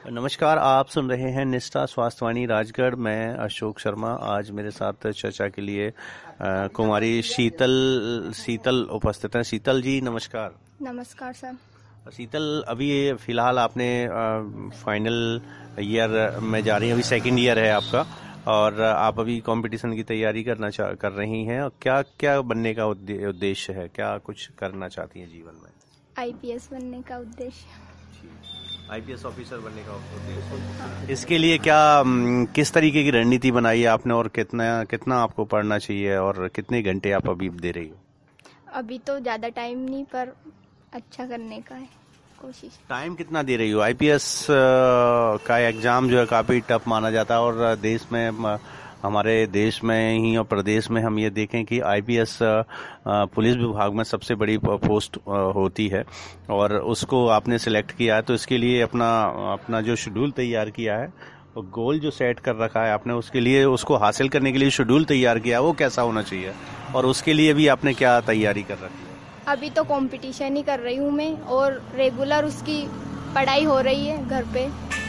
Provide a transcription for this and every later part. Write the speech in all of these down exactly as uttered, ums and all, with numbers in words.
नमस्कार, आप सुन रहे हैं निष्ठा स्वास्थ्यवाणी राजगढ़। मैं अशोक शर्मा। आज मेरे साथ चर्चा के लिए अ, कुमारी शीतल शीतल उपस्थित हैं। शीतल जी नमस्कार। नमस्कार सर। शीतल, अभी ये फिलहाल आपने फाइनल ईयर में जा रही हैं, अभी सेकंड ईयर है आपका और आप अभी कंपटीशन की तैयारी करना चाह कर रही हैं। और क्या क्या बनने का उद्दे, उद्देश्य है, क्या कुछ करना चाहती हैं जीवन में? आईपीएस बनने का उद्देश्य। आईपीएस ऑफिसर बनने का उद्देश्य। इसके लिए क्या किस तरीके की रणनीति बनाई है आपने और कितना कितना आपको पढ़ना चाहिए और कितने घंटे आप अभी दे रही हो? अभी तो ज्यादा टाइम नहीं, पर अच्छा करने का है कोशिश। टाइम कितना दे रही हो? आईपीएस का एग्जाम जो है काफी टफ माना जाता है और देश में, हमारे देश में ही और प्रदेश में हम ये देखें कि आईपीएस पुलिस विभाग में सबसे बड़ी पोस्ट होती है और उसको आपने सिलेक्ट किया है। तो इसके लिए अपना अपना जो शेड्यूल तैयार किया है, गोल जो सेट कर रखा है आपने, उसके लिए, उसको हासिल करने के लिए शेड्यूल तैयार किया है, वो कैसा होना चाहिए और उसके लिए भी आपने क्या तैयारी कर रखी है? अभी तो कंपटीशन ही कर रही हूँ मैं और रेगुलर उसकी पढ़ाई हो रही है घर पे।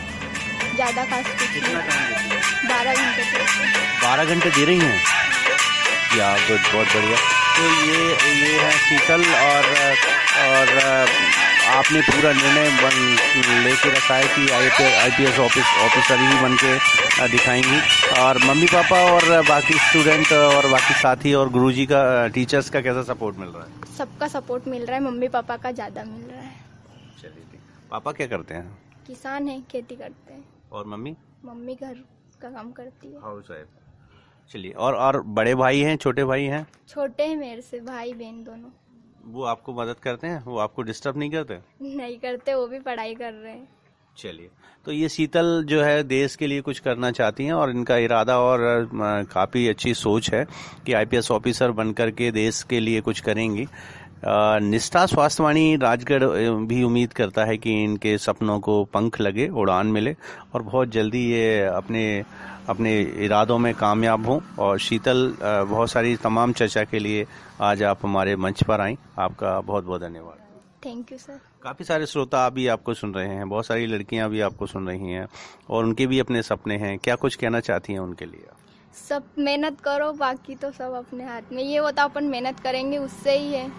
ज्यादा खास कुछ नहीं। बारह घंटे बारह घंटे दे रही हैं या? गुड, बहुत बढ़िया। तो ये ये है शीतल और और आपने पूरा निर्णय बन लेके रखा है कि आईपीएस ऑफिस ऑफिसर ही बन के दिखाएंगी। और मम्मी पापा और बाकी स्टूडेंट और बाकी साथी और गुरुजी का, टीचर्स का कैसा सपोर्ट मिल रहा है? सबका सपोर्ट मिल रहा है, मम्मी पापा का ज्यादा मिल रहा है। चलिए ठीक। पापा क्या करते हैं? किसान है, खेती करते हैं। और मम्मी? मम्मी घर का काम करती है, हाउस वाइफ। चलिए, और और बड़े भाई हैं, छोटे भाई हैं? छोटे हैं मेरे से, भाई बहन दोनों। वो आपको मदद करते हैं? वो आपको डिस्टर्ब नहीं करते? नहीं करते, वो भी पढ़ाई कर रहे हैं। चलिए, तो ये शीतल जो है देश के लिए कुछ करना चाहती हैं और इनका इरादा और काफी अच्छी सोच है कि आईपीएस ऑफिसर बनकर के देश के लिए कुछ करेंगी। निष्ठा स्वास्थ्यवाणी राजगढ़ भी उम्मीद करता है कि इनके सपनों को पंख लगे, उड़ान मिले और बहुत जल्दी ये अपने अपने इरादों में कामयाब हों। और शीतल, बहुत सारी तमाम चर्चा के लिए आज आप हमारे मंच पर आई, आपका बहुत बहुत धन्यवाद। Thank you sir. काफी सारे श्रोता अभी आपको सुन रहे हैं, बहुत सारी लड़कियां भी आपको सुन रही हैं और उनके भी अपने सपने हैं। क्या कुछ कहना चाहती हैं उनके लिए? सब मेहनत करो, बाकी तो सब अपने हाथ में। ये होता अपन मेहनत करेंगे उससे ही है।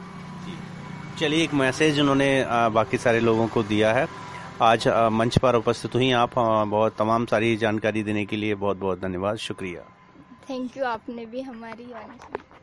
चलिए, एक मैसेज उन्होंने बाकी सारे लोगों को दिया है। आज मंच पर उपस्थित हुई आप, बहुत तमाम सारी जानकारी देने के लिए बहुत बहुत धन्यवाद, शुक्रिया। थैंक यू, आपने भी हमारी